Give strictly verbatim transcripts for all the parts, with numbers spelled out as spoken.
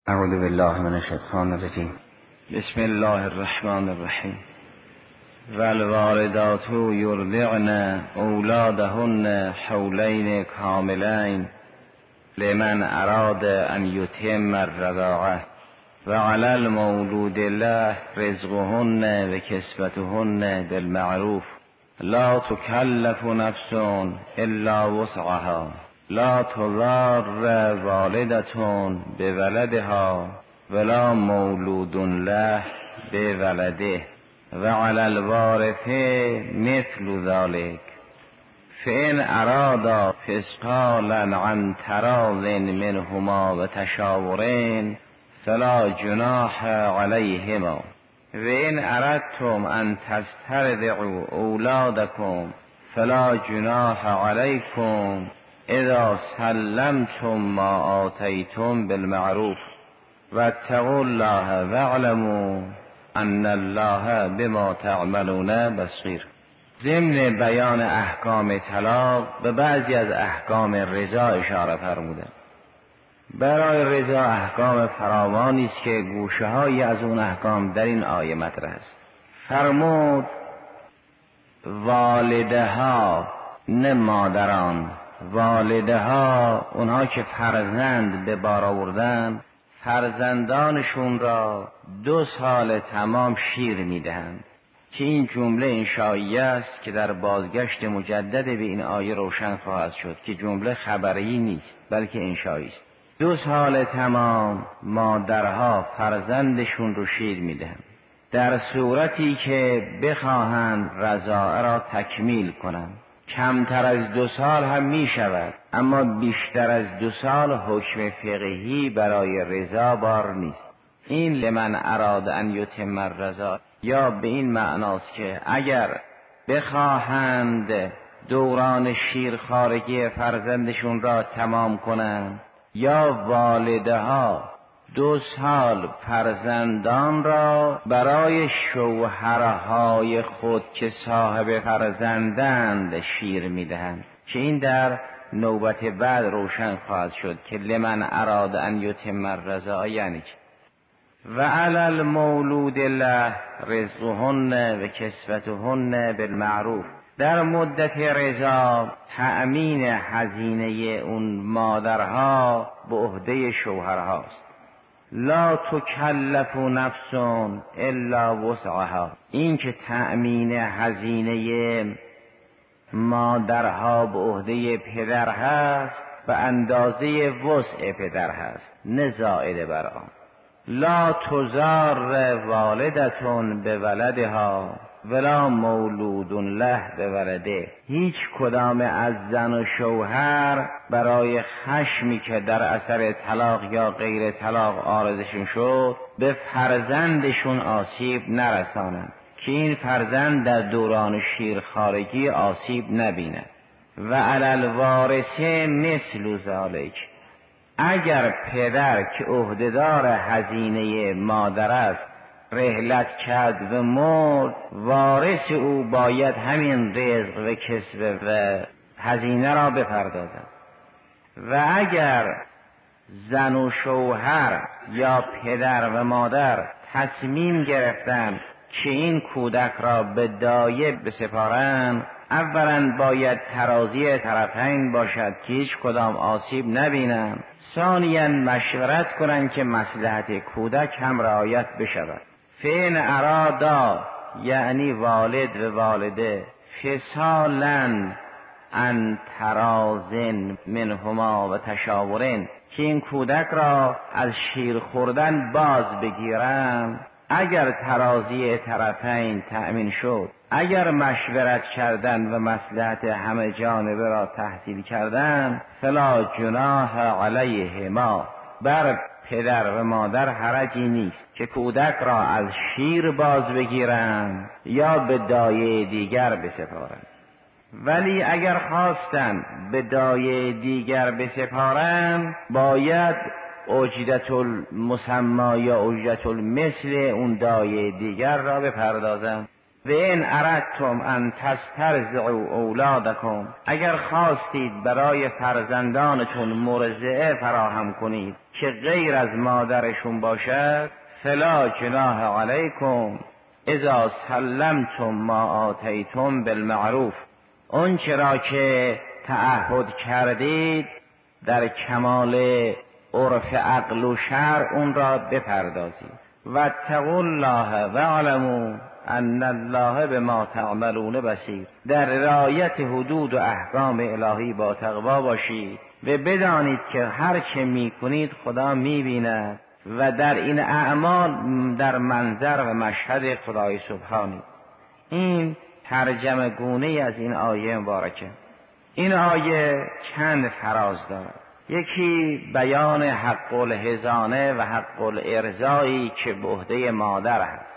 اعوذ بالله من الشیطان الرجیم. بسم الله الرحمن الرحیم. والوالدات یرضعن اولادهن حولین کاملین لمن اراد ان یتم الرضاعه و علی المولود له رزقهن و کسوتهن بالمعروف لا تکلف نفس الا وسعها لا تضار والدتون بولدها ولا مولود له بولده و علی الوارث مثل ذلك فإن ارادا فسقالا عن تراض منهما و تشاورین فلا جناح علیهما و ان اردتم ان تسترضعوا اولادکم فلا جناح علیکم اذا سلمتم ما آتیتم بالمعروف واتقوا الله واعلموا ان الله بما تعملون بصیر. ضمن بیان احکام طلاق به بعضی از احکام رضا اشاره فرموده. برای رضا احکام فراوانی است که گوشه هایی از اون احکام در این آیه مطرح است. فرمود والده ها، نه مادران، والده ها اونها که فرزند به بار آوردن فرزندانشون را دو سال تمام شیر میدهند که این جمله انشایی است که در بازگشت مجدد به این آیه روشن خواهد شد که جمله خبری نیست بلکه انشایی است. دو سال تمام مادرها فرزندشون رو شیر میدهند در صورتی که بخواهند رضاعه را تکمیل کنند. کمتر از دو سال هم می شود، اما بیشتر از دو سال حکم فقهی برای رضا بار نیست. این لمن اراد ان یتم الرضاعه یا به این معناست که اگر بخواهند دوران شیرخوارگی فرزندشون را تمام کنند یا والده ها دو سال فرزندان را برای شوهرهای خود که صاحب فرزندند شیر میدهند که این در نوبت بعد روشن خواهد شد که لمن اراد ان یتم الرضاعه یعنی چه. و علی المولود له رزقهن و کسوتهن بالمعروف، در مدت رضا تأمین هزینه اون مادرها به عهده شوهرهاست. لا تکلف نفس الا وسعها، این که تأمین هزینه مادرها به عهده پدر هست به اندازه وسع پدر هست نه زائد بر آن. لا تضار والدتون به ولدها ولا مولود له به ولده، هیچ کدام از زن و شوهر برای خشمی که در اثر طلاق یا غیر طلاق عارضشون شد به فرزندشون آسیب نرسانند که این فرزند در دوران شیرخوارگی آسیب نبیند. و علی الوارث مثل ذلک، اگر پدر که عهدهدار هزینه مادر است رحلت کرد و مرد، وارث او باید همین رزق و کسب و هزینه را بپردازد. و اگر زن و شوهر یا پدر و مادر تصمیم گرفتند که این کودک را به دایه بسپارند، اولا باید ترازی طرفین باشد که هیچ کدام آسیب نبینند، ثانیاً مشورت کنند که مصلحت کودک هم رعایت بشود. فین ارادا یعنی والد و والده فصالا ان ترازن منهما و تشاورین، که این کودک را از شیر خوردن باز بگیرند. اگر ترازی طرفین تأمین شد، اگر مشورت کردن و مصلحت همه جانبه را تحصیل کردن، فلا جناح علیهما، بر پدر و مادر حرجی نیست که کودک را از شیر باز بگیرند یا به دایه دیگر بسپارند. ولی اگر خواستند به دایه دیگر بسپارند باید اجرت المسمی یا اجرت المثل اون دایه دیگر را بپردازند. و این اردتم ان تسترضعوا اولادکم، اگر خواستید برای فرزندانتون مرضعه فراهم کنید که غیر از مادرشون باشد، فلا جناح علیکم اذا سلمتم ما آتیتم بالمعروف، اون چرا که تعهد کردید در کمال عرف عقل و شرع اون را بپردازید. واتقوا الله واعلموا ان الله بما تعملون بصیر، در رعایت حدود و احکام الهی با تقوا باشید و بدانید که هر چه میکنید خدا میبیند و در این اعمال در منظر و مشهد خدای سبحانی. این ترجمه گونه از این آیه مبارکه. این آیه چند فراز دارد. یکی بیان حق الحضانه و حق الارضایی که به عهده مادر است.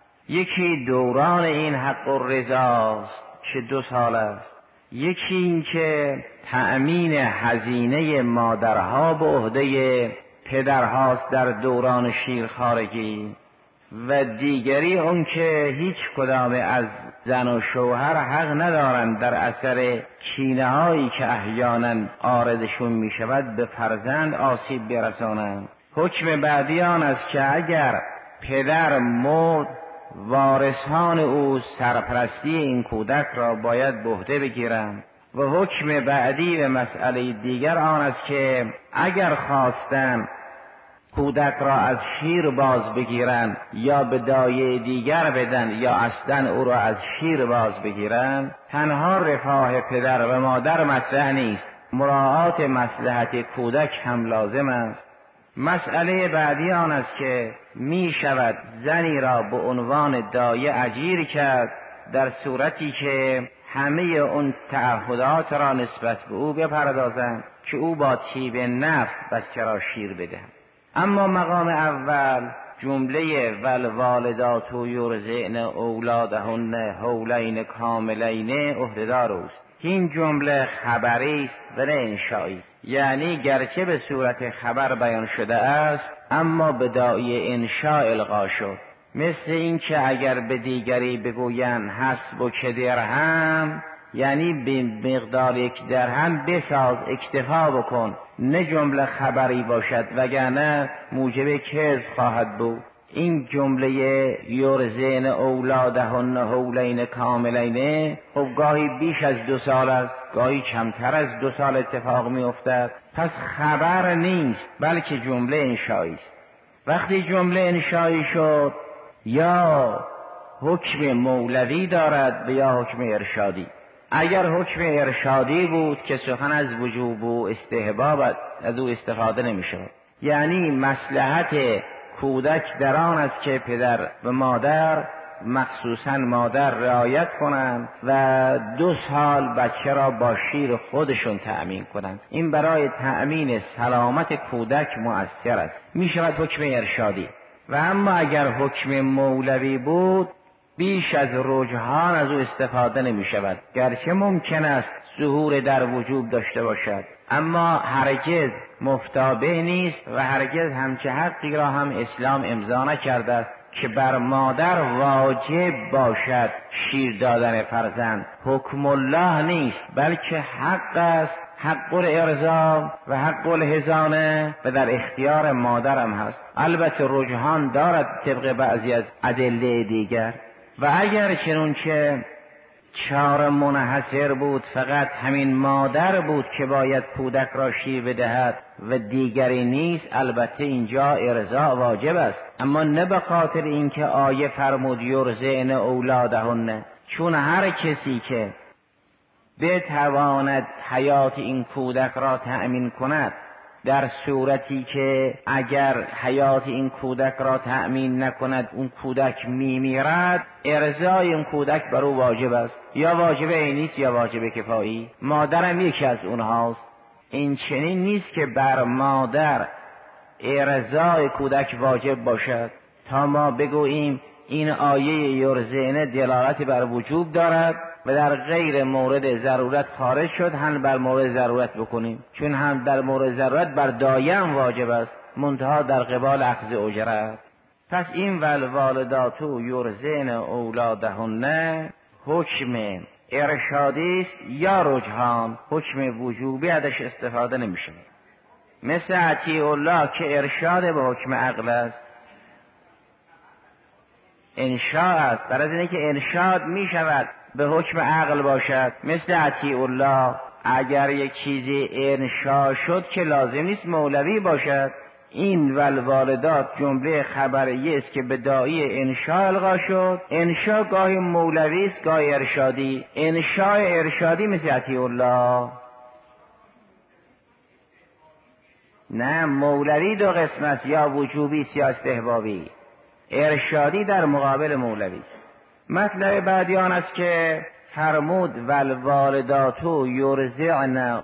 یکی دوران این حق الرضاست که دو سال است. یکی این که تأمین هزینه مادرها به عهده پدرهاست در دوران شیرخوارگی، و دیگری اون که هیچ کدام از زن و شوهر حق ندارند در اثر کینه هایی که احیانا آردشون می شود به فرزند آسیب برسانند. حکم بعدی آن است که اگر پدر مرد، وارثان او سرپرستی این کودک را باید به عهده بگیرند. و حکم بعدی و مسئله دیگر آن است که اگر خواستند کودک را از شیر باز بگیرن یا به دایه دیگر بدن یا اصلا او را از شیر باز بگیرن، تنها رفاه پدر و مادر مطرح نیست، مراعات مصلحت کودک هم لازم است. مسئله بعدی آن است که می شود زنی را به عنوان دایه اجیر کرد در صورتی که همه اون تعهدات را نسبت به او بپردازند که او با طیب نفس بچه را شیر بدهد. اما مقام اول جمله والوالدات یرضعن اولادهن حولین کاملین عهده‌دار اوست. این جمله خبری است و نه انشایی، یعنی گرچه به صورت خبر بیان شده است اما به داعی انشاء القا شد. مثل این که اگر به دیگری بگویند حسبک درهم، یعنی به مقدار یک درهم بساز، اکتفا بکن، نه جمله خبری باشد وگرنه موجب کذب خواهد بود. این جمله یرضعن اولادهن حولین کاملین خب گاهی بیش از دو سال است، گاهی کمتر از دو سال اتفاق می افتد، پس خبر نیست بلکه جمله انشایی است. وقتی جمله انشایی شد یا حکم مولوی دارد و یا حکم ارشادی. اگر حکم ارشادی بود که سخن از وجوب و استحباب از او استفاده نمی شود، یعنی مصلحت کودک در آن است که پدر و مادر مخصوصا مادر رعایت کنند و دو سال بچه را با شیر خودشون تأمین کنند. این برای تأمین سلامت کودک مؤثر است، می شود حکم ارشادی. و اما اگر حکم مولوی بود بیش از رجحان از او استفاده نمی شود، گرچه ممکن است ظهور در وجوب داشته باشد اما هرگز مفتابه نیست و هرگز همچه حقی را هم اسلام امضا نکرده است که بر مادر واجب باشد شیر دادن فرزند. حکم الله نیست بلکه حق است، حق الارضاع و حق الحضانه و در اختیار مادرم هست. البته رجحان دارد طبق بعضی از ادله دیگر. و اگر چنون که چار منحصر بود فقط همین مادر بود که باید کودک را شیر بدهد و دیگری نیست، البته اینجا ارضاع واجب است، اما نه به خاطر اینکه آیه فرمود یرضعن اولادهن، چون هر کسی که بتواند حیات این کودک را تأمین کند، در صورتی که اگر حیات این کودک را تأمین نکند اون کودک میمیرد، ارضای اون کودک بر او واجب است، یا واجب عینی است یا واجب کفایی. مادرم یکی از اونهاست. این چنین نیست که بر مادر ارضای کودک واجب باشد تا ما بگوییم این آیه یرضعن دلالت بر وجوب دارد و در غیر مورد ضرورت خارج شد هم بر مورد ضرورت بکنیم، چون هم در مورد ضرورت بر دایم واجب است، منتها در قبال اخذ اجرت. پس این والوالداتو یرضعن اولادهن حکم ارشادی است یا رجحان، حکم وجوبی ازش استفاده نمیشه. مثل اطیع الله که ارشاد به حکم عقل است، انشاء است، در از اینه که ارشاد می شود به حکم عقل باشد. مثل اطیع الله اگر یک چیزی انشاء شد که لازم نیست مولوی باشد. این والوالدات جمله خبریه است که به داعی انشاء القا شد. انشاء گاهی مولوی است گاهی ارشادی. انشاء ارشادی مثل اطیع الله نه، مولوی دو قسم است، یا وجوبی است یا استحبابی. ارشادی در مقابل مولوی است. مطلب بعدی آن است که فرمود والوالداتو یرضعن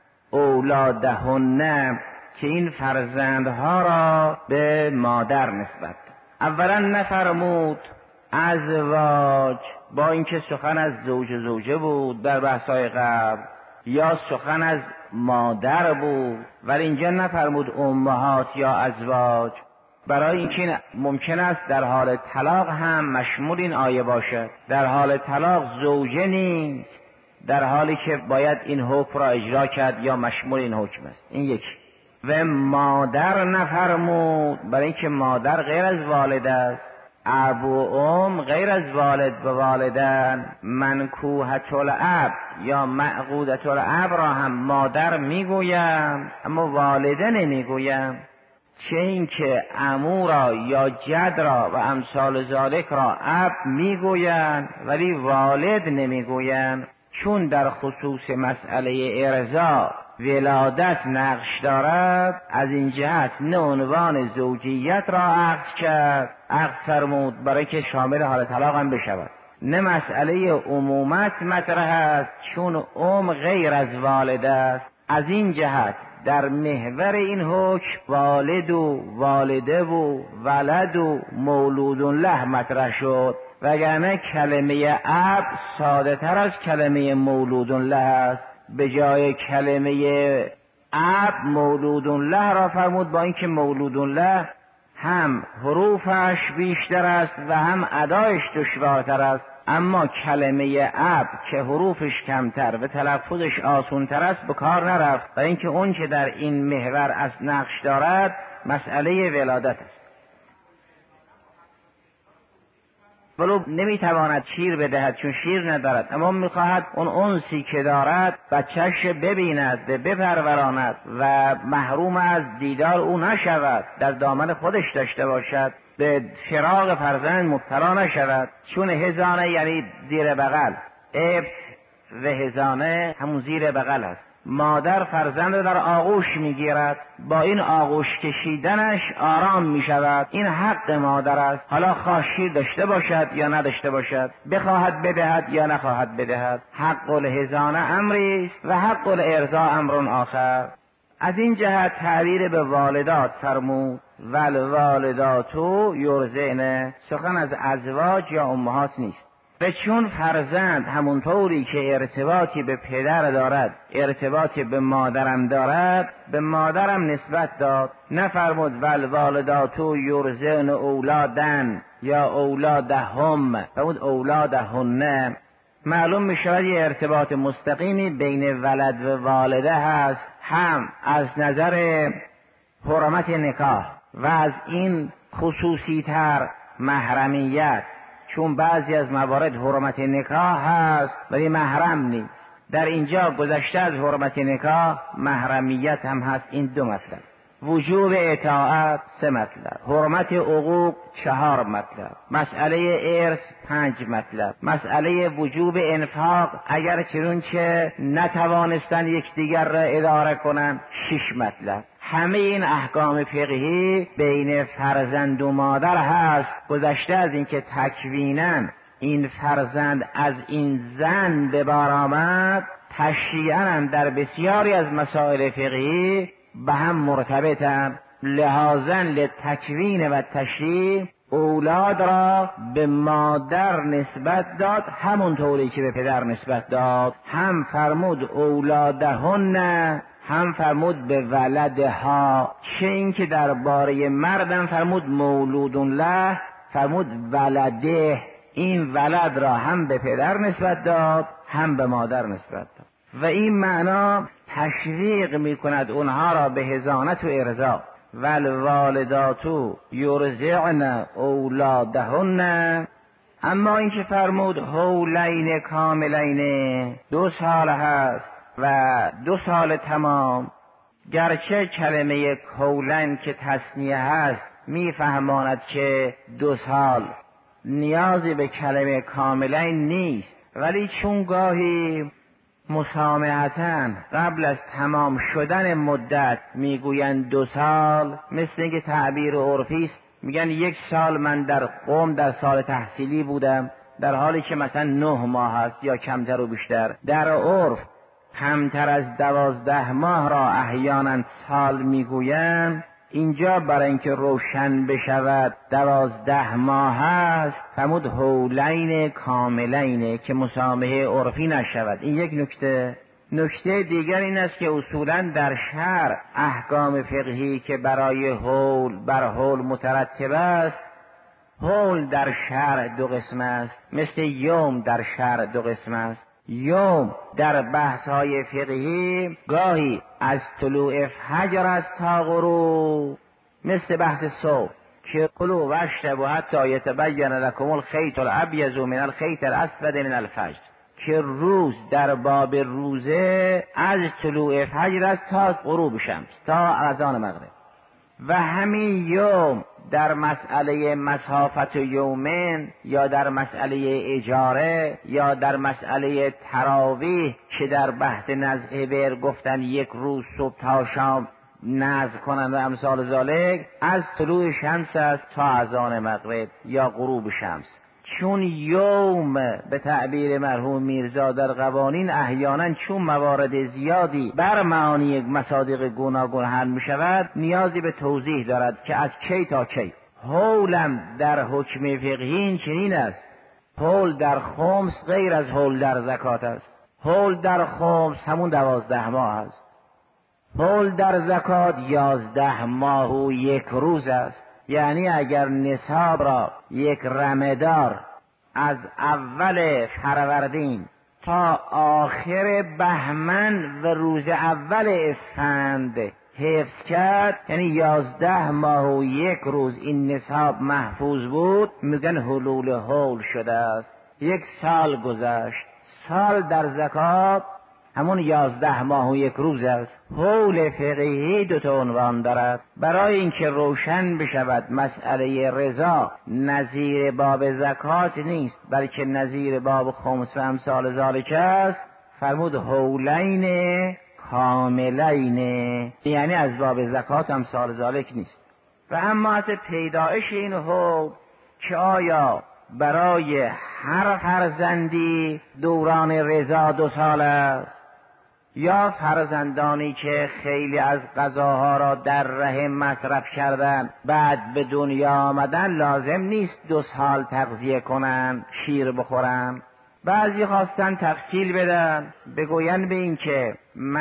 اولادهن، که این فرزندها را به مادر نسبت. اولا نفرمود ازواج، با اینکه سخن از زوج زوجه بود در بحث‌های قبل، یا سخن از مادر بود، ولی اینجا نفرمود امهات یا ازواج، برای اینکه ممکن است در حال طلاق هم مشمول این آیه باشد. در حال طلاق زوجه نیست، در حالی که باید این حکم را اجرا کرد یا مشمول این حکم است. این یک. و مادر نفرمود، برای اینکه مادر غیر از والد است. اب و ام غیر از والد و والدن. منکوحة الاب یا معقودة الاب را هم مادر میگویم اما والده نمیگویم. چه این که عمو را یا جد را و امثال ذالک را اب میگویند ولی والد نمیگویند، چون در خصوص مسئله ارضاء ولادت نقش دارد. از این جهت نه عنوان زوجیت را عقد کرد، عقد فرمود برای که شامل حال طلاق هم بشود. نه مسئله عمومت مطرح است، چون ام غیر از والد است. از این جهت در محور این حکم والد و والده و ولد و مولود له مطرح شد، وگرنه کلمه اب ساده تر از کلمه مولود له است. به جای کلمه اب مولود له را فرمود، با اینکه مولود له هم حروفش بیشتر است و هم ادایش دشوارتر است، اما کلمه اب که حروفش کمتر و تلفظش آسان‌تر است به کار نرفت، و اینکه اون که در این محور از نقش دارد مسئله ولادت است. ولو نمیتواند شیر بدهد چون شیر ندارد، اما میخواهد اون انسی که دارد بچه‌ش ببیند، بپروراند و محروم از دیدار او نشود، در دامن خودش داشته باشد، به فراق فرزند مبتلا نشود. چون هزانه یعنی زیر بغل، ابط و هزانه همون زیر بغل است. مادر فرزند در آغوش میگیرد، با این آغوش کشیدنش آرام میشود. این حق مادر است، حالا خواه شیر داشته باشد یا نداشته باشد، بخواهد بدهد یا نخواهد بدهد. حق الهزانه امری است و حق الارضاء امر آخر. از این جهت تعبیر به والدات فرمود والوالداتو یرضعن، سخن از ازواج یا امهات نیست. و چون فرزند همونطوری که ارتباطی به پدر دارد ارتباطی به مادرم دارد، به مادرم نسبت داد. نفرمود والوالداتو یرضعن اولادن یا اولادهم، فرمود اولادهن. معلوم می شود یه ارتباط مستقیمی بین ولد و والده هست، هم از نظر حرمت نکاح و از این خصوصی تر محرمیت، چون بعضی از موارد حرمت نکاح هست ولی محرم نیست. در اینجا گذشته از حرمت نکاح محرمیت هم هست. این دو مطلب. وجوب اطاعت سه مطلب، حرمت حقوق چهار مطلب، مسئله ارث پنج مطلب، مسئله وجوب انفاق اگر چنانچه نتوانستند یکدیگر را اداره کنند شش مطلب. همه این احکام فقهی بین فرزند و مادر هست. گذشته از اینکه تکویناً این فرزند از این زن به بار آمد، تشریعاً در بسیاری از مسائل فقهی به هم مرتبطند. لحاظاً لتکوین و تشریع اولاد را به مادر نسبت داد همونطوری که به پدر نسبت داد. هم فرمود اولادهن، هم فرمود به ولدها. چه این که درباره مردم فرمود مولود له، فرمود ولده، این ولد را هم به پدر نسبت داد هم به مادر نسبت داد و این معنا تشویق می کند اونها را به حضانت و ارضاع. والوالداتو یرضعن اولادهن، اما این که فرمود حولین کاملین، دو سال هست و دو سال تمام، گرچه کلمه کولن که تثنیه هست میفهماند که دو سال نیازی به کلمه کاملین نیست، ولی چون گاهی مسامحتاً قبل از تمام شدن مدت میگویند دو سال، مثل اینکه تعبیر عرفی است، میگن یک سال من در قم در سال تحصیلی بودم، در حالی که مثلا نه ماه است یا کمتر و بیشتر. در عرف کمتر از دوازده ماه را احیانا سال میگویند. اینجا برای اینکه روشن بشود دوازده ماه است، فرمود حولین کاملین که مسامحه عرفی نشود. این یک نکته. نکته دیگر این است که اصولا در شرع احکام فقهی که برای حول بر حول مترتب است، حول در شرع دو قسم است، مثل یوم در شرع دو قسم است. یوم در بحث های فقهی گاهی از طلوع فجر است تا غروب، مثل بحث صبح که کلوا واشربوا حتی یتبین لکم الخیط الابیض من الخیط الاسود من الفجر، که روز در باب روزه از طلوع فجر است تا غروب شمس، تا اذان مغرب. و همین یوم در مسئله مسافت یومین یا در مسئله اجاره یا در مسئله تراویح که در بحث نزع بر گفتن یک روز صبح تا شام نزع کنند و امثال ذالک، از طلوع شمس است تا اذان مغرب یا غروب شمس. چون یوم به تعبیر مرحوم میرزا در قوانین احیانا چون موارد زیادی بر معانی مصادیق گوناگون حل می شود، نیازی به توضیح دارد که از کی تا کی. حولم در حکم فقهی چنین است، حول در خمس غیر از حول در زکات است. حول در خمس همون دوازده ماه است، حول در زکات یازده ماه و یک روز است. یعنی اگر نصاب را یک رمه‌دار از اول فروردین تا آخر بهمن و روز اول اسفند حفظ کرد، یعنی یازده ماه و یک روز این نصاب محفوظ بود، میگن حلول حول شده است، یک سال گذشت. سال در زکات همون یازده ماه و یک روز است. حول فقهی دو تا عنوان دارد. برای اینکه روشن بشود مسئله رضا نظیر باب زکات نیست، بلکه نظیر باب خمس و امثال ذالک است، فرمود حولین کاملین، یعنی از باب زکات امثال ذالک نیست. و اما از پیدایش این حول که آیا برای هر فرزندی دوران رضا دو سال است، یا فرزندانی که خیلی از غذاها را در رحم مصرف کردن بعد به دنیا آمدن لازم نیست دو سال تغذیه کنن، شیر بخورن. بعضی خواستن تفصیل بدن، بگوین به این که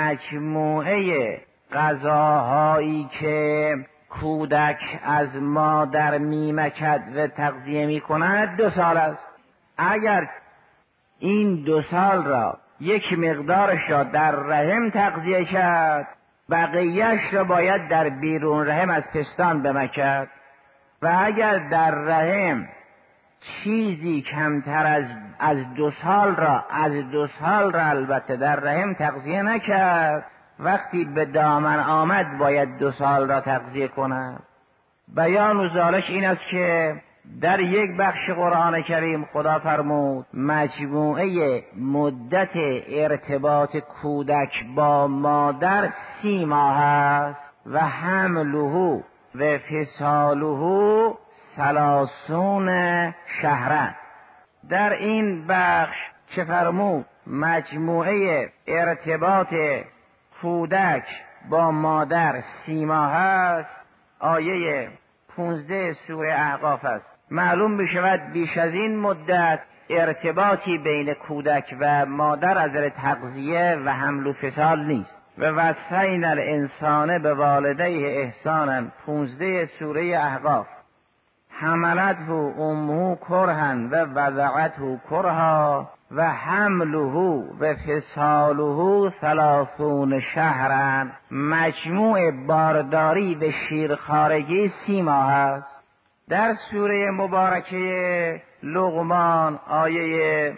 مجموعه غذاهایی که کودک از مادر میمکد و تغذیه میکند دو سال است. اگر این دو سال را یک مقدارش را در رحم تغذیه کرد، بقیهش را باید در بیرون رحم از پستان بمکد. و اگر در رحم چیزی کمتر از از دو سال را از دو سال را البته در رحم تغذیه نکرد، وقتی به دامن آمد باید دو سال را تغذیه کند. بیان و ذالک این است که در یک بخش قرآن کریم خدا فرمود مجموعه مدت ارتباط کودک با مادر سی ماه است و حمله و فصاله ثلاثون شهرن. در این بخش چه فرمود؟ مجموعه ارتباط کودک با مادر سی ماه است. آیه پونزده سوره احقاف است. معلوم بشود بیش از این مدت ارتباطی بین کودک و مادر از نظر تغذیه و حمل و فصال نیست. و وصینا الانسان بوالدیه احسانا پونزده سوره احقاف. حملته امه کرها و وضعته کرها و حمله و فصاله ثلاثون شهرا. مجموع بارداری و شیرخوارگی سی ماه است. در سوره مبارکه لقمان آیه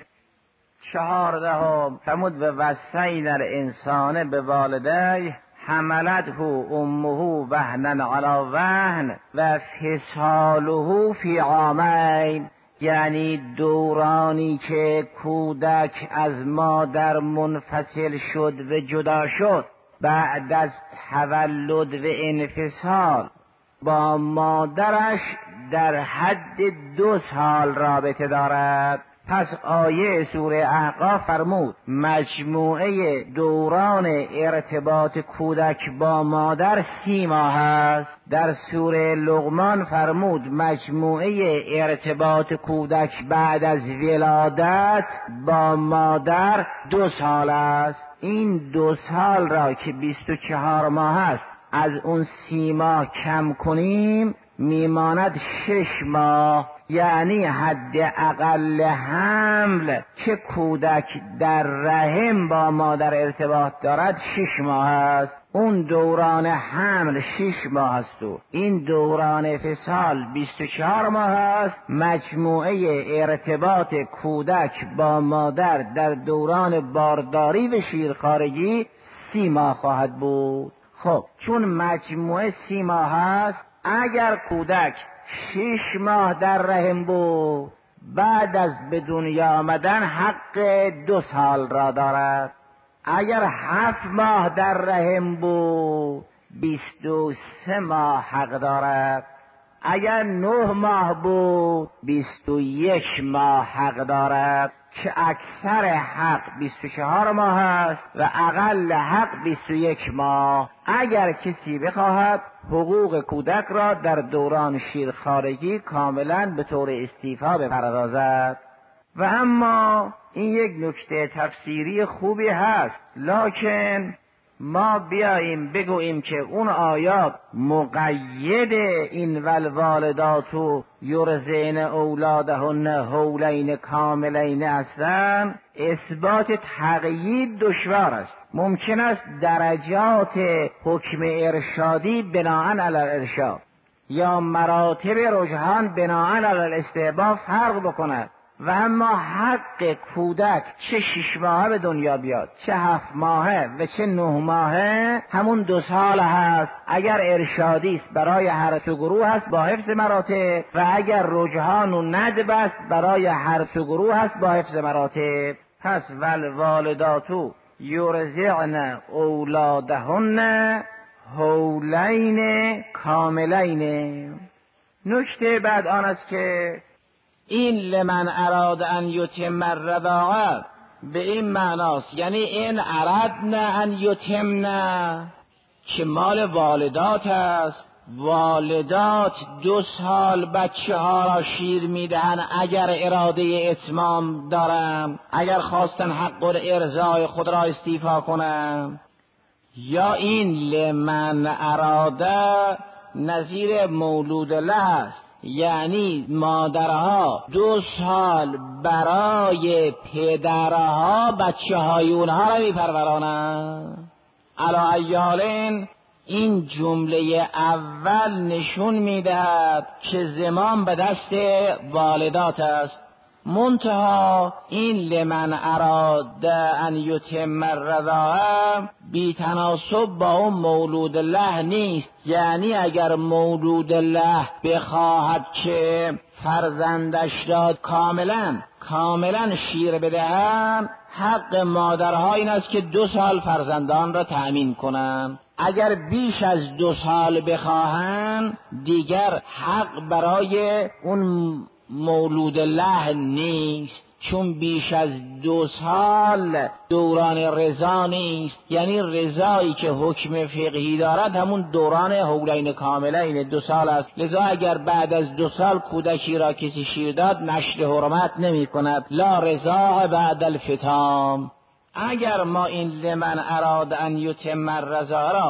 چهاردهم فرمود و وصینا الانسان بوالدیه حملته امه وهنا علی وهن و فصاله فی عامین، یعنی دورانی که کودک از مادر منفصل شد و جدا شد بعد از تولد و انفصال با مادرش در حد دو سال رابطه دارد. پس آیه سوره احقاف فرمود مجموعه دوران ارتباط کودک با مادر سی ماه است. در سوره لقمان فرمود مجموعه ارتباط کودک بعد از ولادت با مادر دو سال است. این دو سال را که بیست و چهار ماه است از اون سی ماه کم کنیم میماند شش ماه، یعنی حد اقل حمل که کودک در رحم با مادر ارتباط دارد شش ماه است. اون دوران حمل شش ماه است و این دوران فصال بیست و چهار ماه است. مجموعه ارتباط کودک با مادر در دوران بارداری و شیرخوارگی سی ماه خواهد بود. خب چون مجموعه سی ماه است، اگر کودک شش ماه در رحم بود بعد از به دنیا آمدن حق دو سال را دارد. اگر هفت ماه در رحم بود بیست و سه ماه حق دارد. اگر نه ماه بود بیست و یک ماه حق دارد که اکثر حق بیست و چهار ماه است و اقل حق بیست و یک ماه. اگر کسی بخواهد حقوق کودک را در دوران شیرخوارگی کاملا به طور استیفا بپردازد. و اما این یک نکته تفسیری خوبی هست، لکن ما بیاییم بگوییم که اون آیات مقید این والوالداتو یرضعن اولادهن حولین کاملین هستند، اثبات تقیید دشوار است. ممکن است درجات حکم ارشادی بناء علی الارشاد یا مراتب رجحان بناء علی الاستحباب فرق بکند، و اما حق کودک چه شش ماهه به دنیا بیاد چه هفت ماهه و چه نه ماهه همون دو سال هست. اگر ارشادی است برای هر دو گروه هست با حفظ مراتب، و اگر رجحان و ندب است برای هر دو گروه هست با حفظ مراتب. پس والوالداتو یرضعن اولادهن حولین کاملین. نکته بعد آن است که این لمن اراد ان یتم الرضاعه به این معناست، یعنی این اردن ان یتمن که مال والدات است. والدات دو سال بچه ها را شیر میدهن اگر اراده اتمام دارن، اگر خواستن حق ارضاع خود را استیفا کنن. یا این لمن اراده نظیر مولود له است، یعنی مادرها دو سال برای پدرها بچه های اونها را میپرورانند. علی ایالین این جمله اول نشون میدهد که زمام به دست والدات است. منتها این لمن اراد ان یتم الرضاعه بی تناسب با اون مولود له نیست. یعنی اگر مولود له بخواهد که فرزندش را کاملا کاملا شیر بدهند، حق مادرها این است که دو سال فرزندان را تأمین کنند. اگر بیش از دو سال بخواهند دیگر حق برای اون مولود له نیست، چون بیش از دو سال دوران رضا نیست. یعنی رضایی که حکم فقهی دارد همون دوران حولین کاملین دو سال است. لذا اگر بعد از دو سال کودکی را کسی شیر داد نشر حرمت نمی کند. لا رضا بعد الفطام. اگر ما این لمن اراد ان یتم الرضاعه را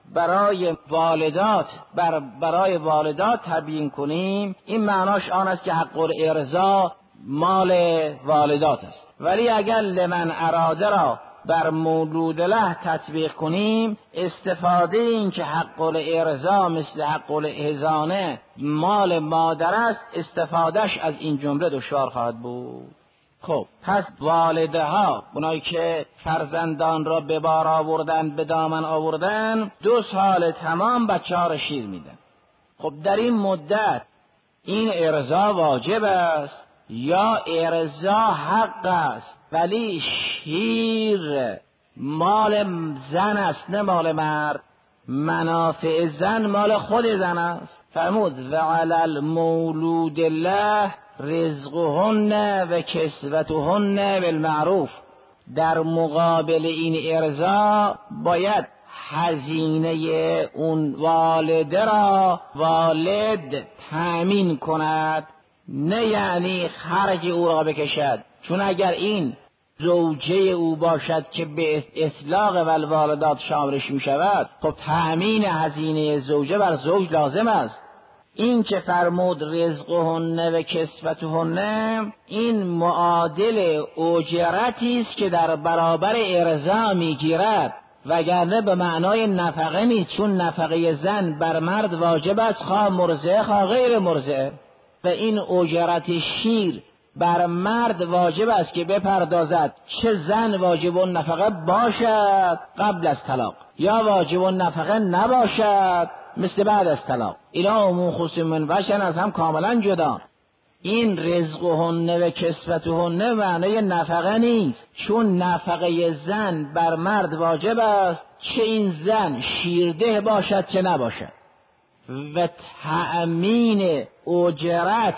برای والدات بر برای والدات تبیین کنیم، این معناش آن است که حق الارضاء مال والدات است. ولی اگر لمن اراده را بر مولود له تطبیق کنیم، استفاده این که حق الارضاء مثل حق الحضانه مال مادر است، استفادهش از این جمله دشوار خواهد بود. خب پس والده ها، اونایی که فرزندان را به بار آوردن، به دامن آوردن، دو سال تمام بچه ها را شیر میدن. خب در این مدت این ارضا واجب است یا ارضا حق است؟ ولی شیر مال زن است نه مال مرد، منافع زن مال خود زن است. فرمود و علی المولود له رزقهن و کسوتهن بالمعروف. در مقابل این ارضا باید هزینه اون والده را والد تأمین کند، نه یعنی خرج او را بکشد. چون اگر این زوجه او باشد که به اطلاق والوالدات شاملش می شود، خب تأمین هزینه زوجه بر زوج لازم است. این که فرمود رزقهن و کسوتهن، این معادل اجرتی است که در برابر ارضا میگیرد، وگرنه به معنای نفقه نیست. چون نفقه زن بر مرد واجب است، خواه مرضعه خواه غیر مرضعه. و این اجرت شیر بر مرد واجب است که بپردازد، چه زن واجب النفقه باشد قبل از طلاق یا واجب النفقه نباشد مثل بعد از طلاق. اینا عموم خصوص من وشن از هم کاملا جدا. این رزقهن و کسوتهن معنی نفقه نیست، چون نفقه زن بر مرد واجب است، چه این زن شیرده باشد چه نباشد. و تأمین اجرت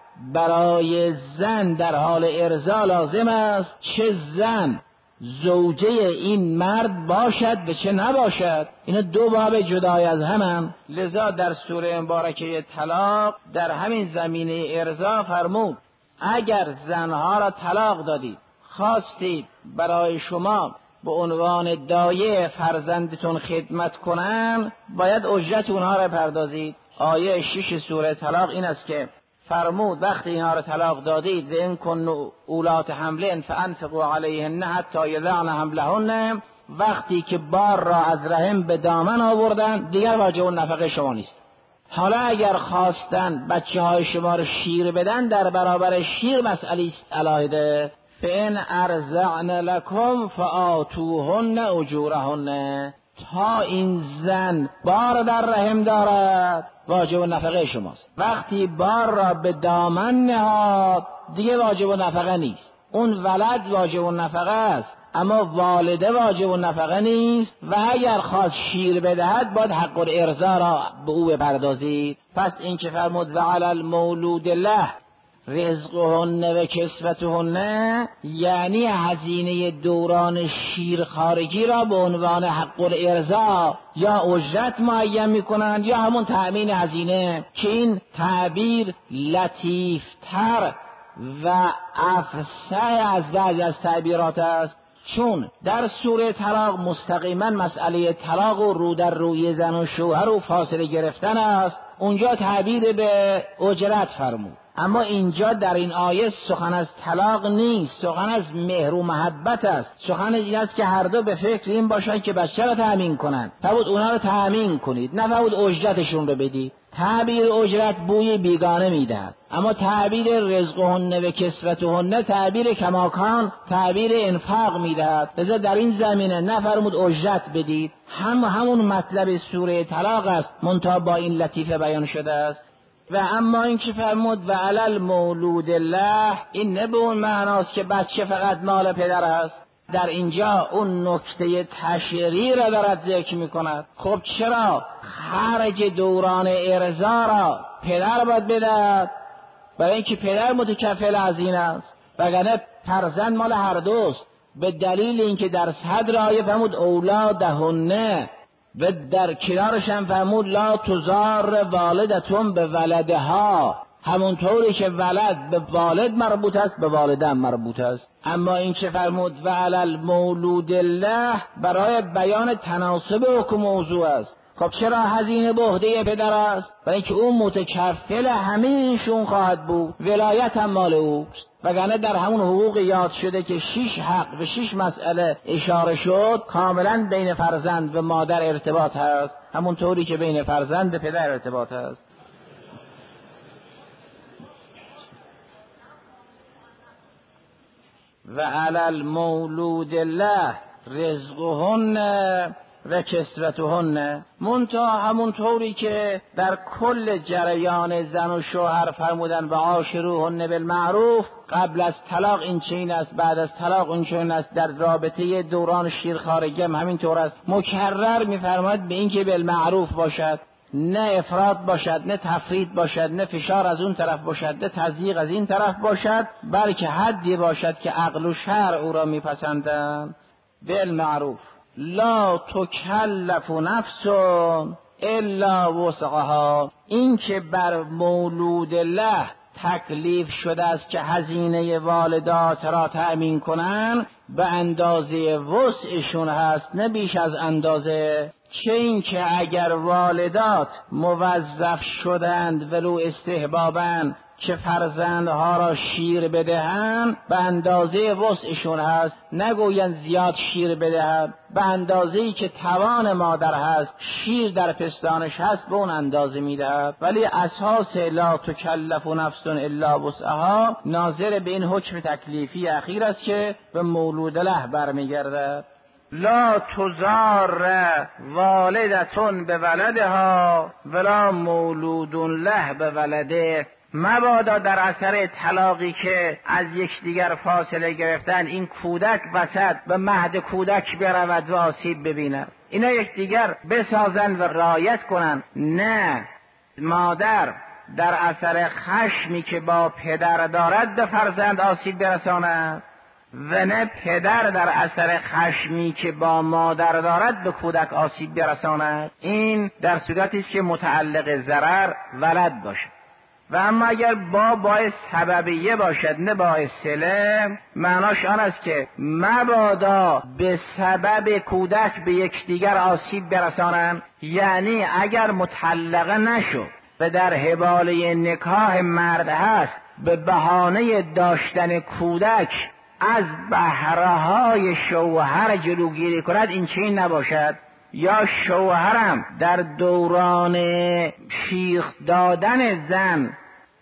برای زن در حال ارضا لازم است، چه زن زوجه این مرد باشد و چه نباشد. اینا دو باب جدای از هم. لذا در سوره مبارکه طلاق در همین زمینه ارضا فرمود اگر زنها را طلاق دادید، خواستید برای شما به عنوان دایه فرزندتون خدمت کنن، باید اجرت اونها را پردازید. آیه شش سوره طلاق این است که فرمود وقتی اینها را طلاق دادید و این کن اولات حملن فانفقوا علیهن حتی یضعن حملهن، وقتی که بار را از رحم به دامن آوردن دیگر واجب النفقه شما نیست. حالا اگر خواستن بچه های شما را شیر بدن، در برابر شیر مسئله است علاهده. فإن ارضعن لکم فآتوهن اجورهن، تا این زن بار در رحم دارد واجب نفقه شماست. وقتی بار را به دامن نهاد دیگه واجب نفقه نیست. اون ولد واجب نفقه است، اما والده واجب نفقه نیست. و اگر خواست شیر بدهد باید حق الارضا را به او بپردازید. پس این که فرمود و علی المولود له رزقهن و کسوتهن، یعنی هزینه دوران شیر خارجی را به عنوان حق الارضا یا اجرت معین میکنند یا همون تأمین هزینه، که این تعبیر لطیفتر و افصح از بعضی از تعبیرات است. چون در سوره طلاق مستقیما مسئله طلاق و رو در روی زن و شوهر و فاصله گرفتن است، اونجا تعبیر به اجرت فرمود. اما اینجا در این آیه سخن از طلاق نیست، سخن از مهر و محبت است. سخن این است که هر دو به فکر این باشند که بچه را تأمین کنند. فرمود اونا رو تأمین کنید، نه فرمود اجرتشون رو بدید. تعبیر اجرت بوی بیگانه میدهد، اما تعبیر رزقهن و کسوتهن تعبیر کماکان، تعبیر انفاق میدهد. لذا در این زمینه نفرمود اجرت بدید، هم همون مطلب سوره طلاق است، منتها با این لطیفه بیان شده است. و اما این که فرمود و علی المولود له، این نه به اون معناست که بچه فقط مال پدر است. در اینجا اون نکته تشریعی را دارد ذکر می کند. خب چرا خرج دوران ارضا را پدر باید بدهد؟ برای اینکه پدر متکفل از این است، وگرنه فرزند مال هر دوست. به دلیل اینکه در صدر آیه فرمود اولادهن و در کنارش هم فرمود لا تضار والدتون به ولدها، همونطوری که ولد به والد مربوط است به والدم مربوط است. اما این چه فرمود و علی المولود له برای بیان تناسب حکم موضوع است. خب چرا هزینه به عهده پدر است؟ برای اینکه اون متکفل همه اینشون خواهد بود، ولایت هم مال اوست. وگرنه در همون حقوق یاد شده که شش حق و شش مسئله اشاره شد، کاملا بین فرزند و مادر ارتباط هست، همونطوری که بین فرزند و پدر ارتباط هست. و علی المولود له رزقهن و کسوتهن، منتها همونطوری که در کل جریان زن و شوهر فرمودن و عاشروهن بالمعروف، قبل از طلاق این چین است، بعد از طلاق این چین است، در رابطه دوران شیرخوارگی هم همینطور است. مکرر میفرماید به این که بالمعروف باشد، نه افراط باشد، نه تفرید باشد، نه فشار از اون طرف باشد، نه تضییق از این طرف باشد، بلکه حدی باشد که عقل و شرع او را میپسندند. بالمعروف لا تکلف نفس الا وسعها، این که بر مولود له تکلیف شده است که هزینه والدات را تأمین کنن، به اندازه وسعشون هست، نه بیش از اندازه. چه این که اگر والدات موظف شدند ولو استحبابن که فرزندها را شیر بدهند، به اندازه وسعشون هست، نگویند زیاد شیر بدهند، به اندازه‌ای که توان مادر هست، شیر در پستانش هست به اون اندازه میدهد. ولی اساس لا تکلف نفس الا وسعها ناظر به این حکم تکلیفی اخیر است که به مولود له برمیگردد. لا تضار والدتون به ولدها ولا مولود له به ولده، مبادا در اثر طلاقی که از یکدیگر فاصله گرفتن این کودک وسط به مهد کودک برود و آسیب ببیند. اینا یکدیگر بسازن و رعایت کنن. نه، مادر در اثر خشمی که با پدر دارد به فرزند آسیب برساند و نه پدر در اثر خشمی که با مادر دارد به کودک آسیب برساند. این در صورتی است که متعلق ضرر ولد باشد. و اما اگر با باعث سببیه باشد نه باعث صله، معناش آن است که مبادا به سبب کودک به یکدیگر آسیب برسانند. یعنی اگر مطلقه نشد و در حباله نکاح مرد هست، به بهانه داشتن کودک از بهره‌های شوهر جلوگیری کند، این چنین نباشد. یا شوهرم در دوران شیخ دادن زن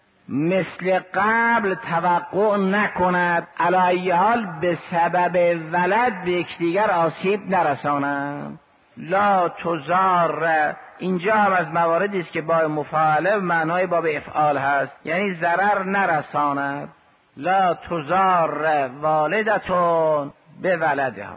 مثل قبل توقع نکند، علی حال به سبب ولد به یکدیگر آسیب نرسانند. لا تضار، اینجا هم از مواردی است که با مفاعله معنای باب افعال هست، یعنی ضرر نرساند. لا تضار والدتون به ولدها،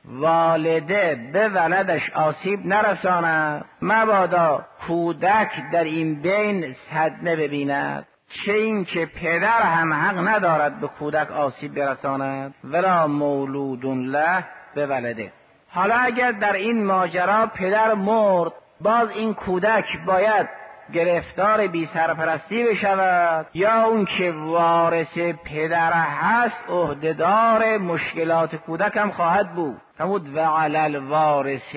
والده به ولدش آسیب نرساند، مبادا کودک در این بین صدمه ببیند. چه این که پدر هم حق ندارد به کودک آسیب برساند. ولا مولود له به ولده. حالا اگر در این ماجرا پدر مرد، باز این کودک باید گرفتار بی سرپرستی بشود، یا اون که وارث پدر هست عهدهدار مشکلات کودک هم خواهد بود. فرمود و علی الوارث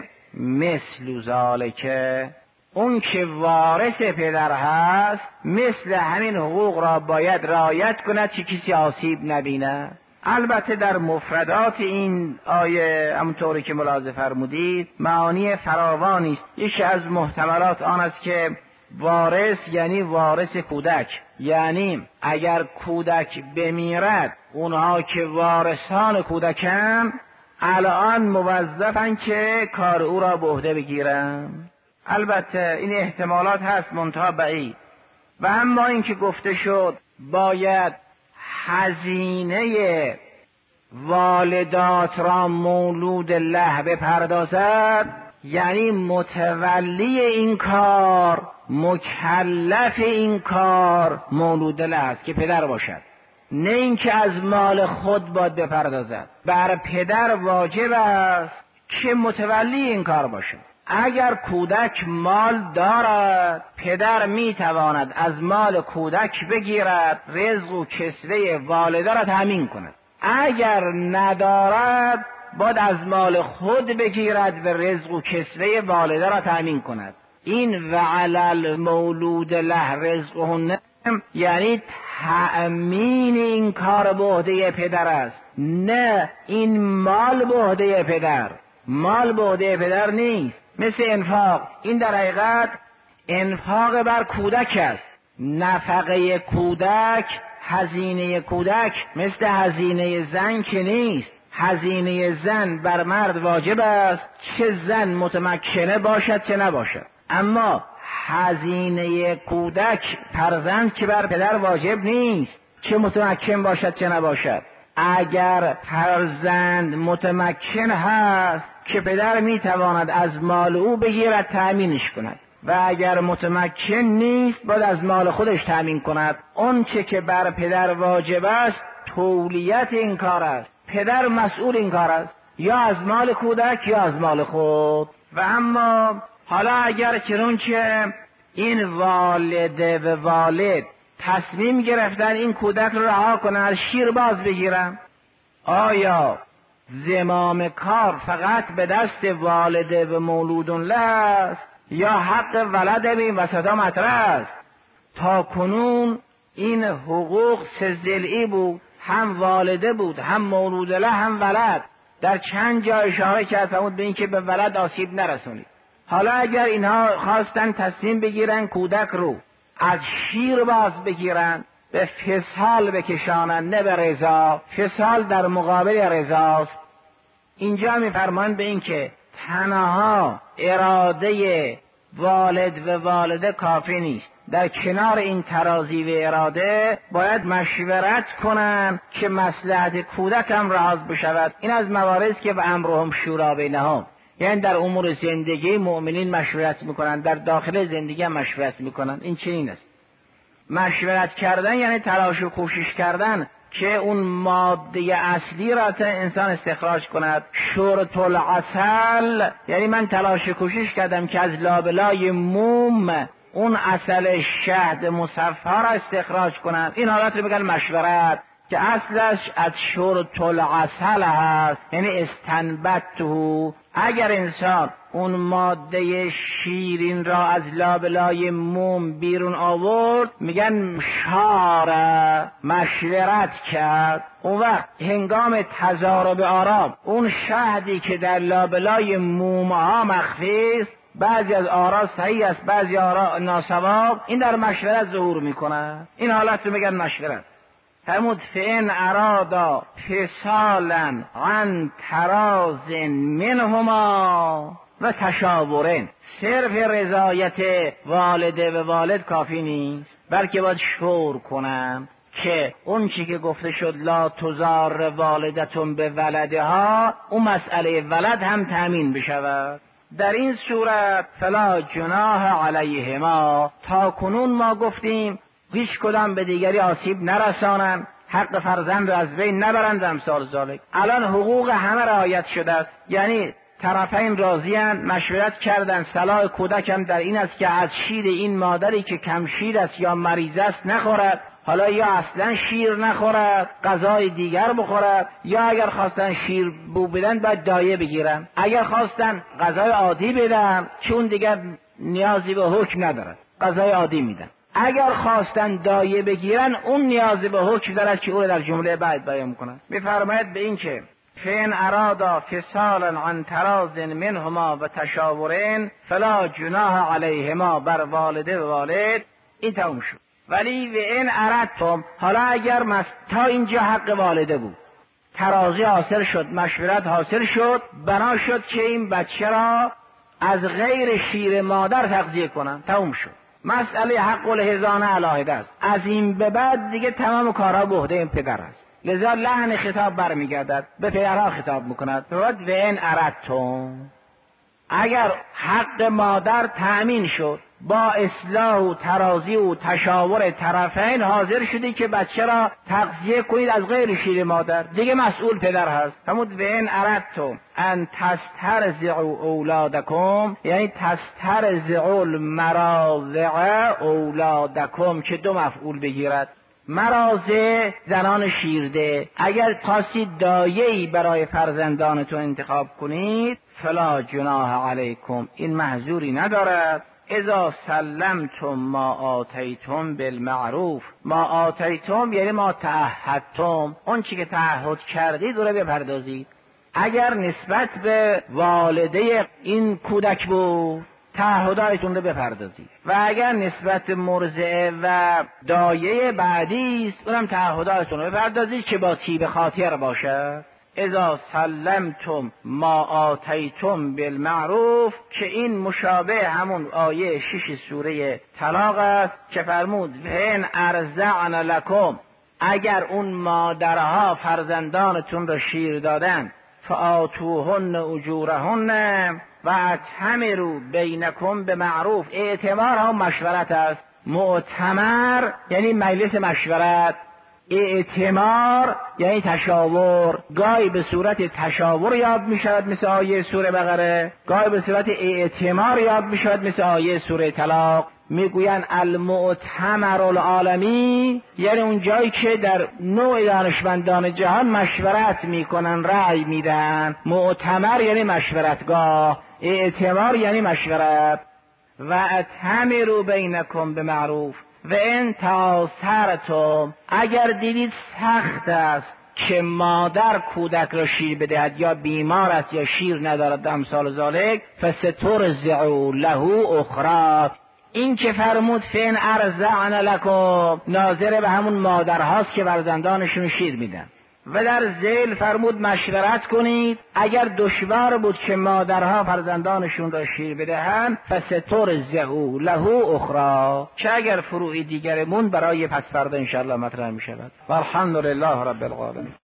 مثل ذالک، اون که وارث پدر هست مثل همین حقوق را باید رعایت کند که کسی آسیب نبیند. البته در مفردات این آیه همونطوری که ملاحظه فرمودید معانی فراوانی است. یکی از محتملات آن است که وارث یعنی وارث کودک، یعنی اگر کودک بمیرد اونها که وارثان کودکن الان موظفن که کار او را به عهده بگیرن. البته این احتمالات هست منتها بعید. و اما این که گفته شد باید هزینه والدات را مولود له بپردازد، یعنی متولی این کار، مکلف این کار مولود له است که پدر باشد، نه اینکه از مال خود باید بپردازد. بر پدر واجب است که متولی این کار باشد. اگر کودک مال دارد پدر میتواند از مال کودک بگیرد، رزق و کسوه والده را تامین کند. اگر ندارد باید از مال خود بگیرد و رزق و کسوه والده را تامین کند. این وعلی المولود له رزقهن یعنی تأمین این کار به عهده پدر است، نه این مال به عهده پدر. مال به عهده پدر نیست، مثل انفاق. این در حقیقت انفاق بر کودک است. نفقه کودک، هزینه کودک مثل هزینه زن که نیست. هزینه زن بر مرد واجب است، چه زن متمکنه باشد چه نباشد. اما هزینه کودک فرزند که بر پدر واجب نیست، چه متمکن باشد چه نباشد. اگر فرزند متمکن هست که پدر میتواند از مال او بگیرد تأمینش کند، و اگر متمکن نیست باید از مال خودش تأمین کند. اون چه که بر پدر واجب است تولیت این کار است، پدر مسئول این کار است، یا از مال کودک یا از مال خود. و اما حالا اگر چنانچه این والده و والد تصمیم گرفتن این کودک رو رها کنن، از شیر باز بگیرن، آیا زمام کار فقط به دست والده و مولودون له است یا حق ولد به این وسطا مطرح است؟ تا کنون این حقوق سه ضلعی بود، هم والده بود، هم مولود له، هم ولد. در چند جا اشاره کرد فرمود به این که به ولد آسیب نرسونید. حالا اگر اینها خواستن تصمیم بگیرن کودک رو از شیر باز بگیرن، به فسال بکشانن نه به رضا. فسال در مقابل رضاست. اینجا میفرمان به این که تنها اراده والد و والده کافی نیست، در کنار این ترازی و اراده باید مشورت کنن که مصلحت کودک هم راز بشود. این از مواردی که و امرهم شورا بینهم، یعنی در امور زندگی مؤمنین مشورت میکنن، در داخل زندگی هم مشورت میکنن. این چنین است. مشورت کردن یعنی تلاش و کوشش کردن که اون ماده اصلی را انسان استخراج کند. شورت العسل یعنی من تلاش و کوشش کردم که از لابلای موم اون عسل شهد مصفا را استخراج کنم. این حالت رو میگن مشورت، که اصلش از شورت العسل هست، یعنی استنبطه. اگر انسان اون ماده شیرین را از لابلای موم بیرون آورد میگن شاره، مشورت کرد. اون وقت هنگام تضارب آرا اون شهدی که در لابلای موم ها مخفی است، بعضی از آرا صحیح است بعضی آرا ناسواب، این در مشورت ظهور میکنه. این حالت رو میگن مشورت. فرمود فإن ارادا فصالا عن تراض منهما و تشاورن. صرف رضایت والده و والد کافی نیست، بلکه باید شور کنن که اون چی که گفته شد لا تضار والدتون به ولدها، اون مسئله ولد هم تامین بشود. در این صورت فلا جناح علیهما، تا کنون ما گفتیم هیچ کدام به دیگری آسیب نرسانند، حق فرزند را از بین نبرند و امثال ذالک. الان حقوق همه رعایت شده است، یعنی طرفین راضی‌اند، مشورت کردند. صلاح کودک هم در این است که از شیر این مادری که کم شیر است یا مریض است نخورد، حالا یا اصلا شیر نخورد، غذای دیگر بخورد، یا اگر خواستن شیر بو بدن باید دایه بگیرن، اگر خواستن غذای عادی بدن چون دیگر نیازی به حکم ندارد غذای عادی میدن. اگر خواستن دایه بگیرن اون نیازی به حکم دارد که او در جمله بعد بیان میکنن. میفرماید به این که فین ارادا فصالا عن تراض منهما و تشاورن فلا جناح علیهما، بر والده و والد. این تموم شد. ولی و این اردتم، حالا اگر مست... تا اینجا حق والده بود، ترازی حاصل شد، مشورت حاصل شد، بنا شد که این بچه را از غیر شیر مادر تغذیه کنن، تموم شد. مسئله حق الحضانه علاهده است. از این به بعد دیگه تمام کارها به عهده این پدر است. لذا لحن خطاب برمیگردد به پدرها خطاب میکند. بعد و این اردتم، اگر حق مادر تأمین شد، با اصلاح و ترازی و تشاور طرفین حاضر شدی که بچه را تغذیه کنید از غیر شیر مادر، دیگه مسئول پدر هست. فرمود و ان اردتم ان تسترضعوا اولادکم، یعنی تسترضعوا المراضع اولادکم که دو مفعول بگیرد. مراضع زنان شیرده، اگر خواستید دایه‌ای برای فرزندانتون انتخاب کنید فلا جناح علیکم، این محذوری ندارد. اذا سلمتم ما آتیتم بالمعروف، ما آتیتم یعنی ما تعهدتم، اون چی که تعهد کردید رو بپردازید. اگر نسبت به والده این کودک بود تعهداتون رو بپردازید، و اگر نسبت مرضعه و دایه بعدی است اونم تعهداتون رو بپردازید که با طیب خاطر باشه. اذا سلمتم ما آتیتم بالمعروف، که این مشابه همون آیه شش سوره طلاق است که فرمود ان ارضعن لکم، اگر اون مادرها فرزندانتون را شیر دادن فآتوهن اجورهن و اتمروا بینکم به معروف. اعتمار هم مشورت است. معتمر یعنی مجلس مشورت، اعتمار یعنی تشاور. گاهی به صورت تشاور یاد می شود مثل آیه سوره بقره، گاهی به صورت اعتمار یاد می شود مثل آیه سوره طلاق. میگوین المعتمر العالمی یعنی اون جایی که در نوع دانشمندان جهان مشورت میکنن، رأی میدن. معتمر یعنی مشورتگاه، اعتمار یعنی مشورت. و اتمروا بینکم به معروف و ان تعاثرتم، اگر دیدید سخت است که مادر کودک را شیر بدهد یا بیمار است یا شیر ندارد امثال ذالک، فسترضعوا له اخرى. این که فرمود فین ارضعن لکم ناظر به همون مادرهاست که فرزندانشون شیر میدن، و در ذیل فرمود مشورت کنید. اگر دشوار بود که مادرها فرزندانشون را شیر بدهند فسترضعوا له اخرى، که اگر فروعی دیگرمون برای پس فردا انشاءالله مطرح می شود. والحمد لله رب العالمین.